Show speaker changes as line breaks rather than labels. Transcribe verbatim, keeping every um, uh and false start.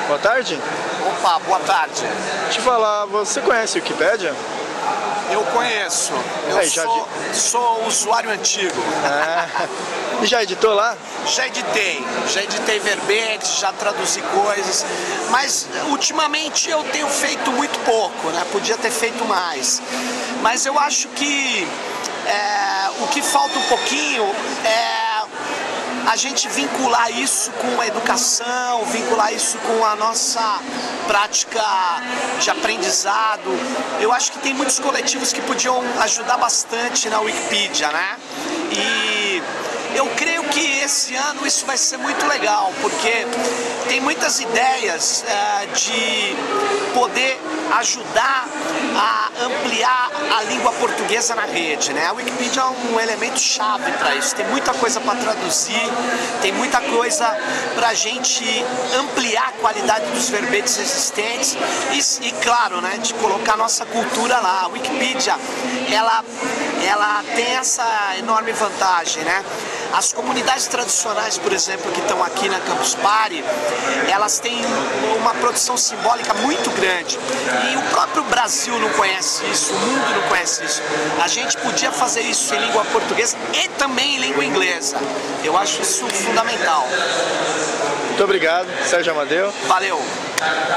Boa tarde.
Opa, boa tarde.
Deixa eu falar, você conhece o Wikipédia?
Eu conheço. Eu
Aí, já
sou, sou usuário antigo.
Ah, e já editou lá?
Já editei. Já editei verbetes, já traduzi coisas. Mas ultimamente eu tenho feito muito pouco, né? Podia ter feito mais. Mas eu acho que é, o que falta um pouquinho é a gente vincular isso com a educação, vincular isso com a nossa prática de aprendizado. Eu acho que tem muitos coletivos que podiam ajudar bastante na Wikipedia, né? E eu creio que esse ano isso vai ser muito legal, porque tem muitas ideias é, de poder ajudar a ampliar a língua portuguesa na rede, né? A Wikipedia é um elemento chave para isso. Tem muita coisa para traduzir, tem muita coisa para a gente ampliar a qualidade dos verbetes existentes e, e, claro, né, de colocar nossa cultura lá. A Wikipedia, ela, ela tem essa enorme vantagem, né? As comunidades tradicionais, por exemplo, que estão aqui na Campus Party, elas têm uma produção simbólica muito grande. E o próprio Brasil não conhece isso, o mundo não conhece isso. A gente podia fazer isso em língua portuguesa e também em língua inglesa. Eu acho isso fundamental.
Muito obrigado, Sérgio Amadeu.
Valeu!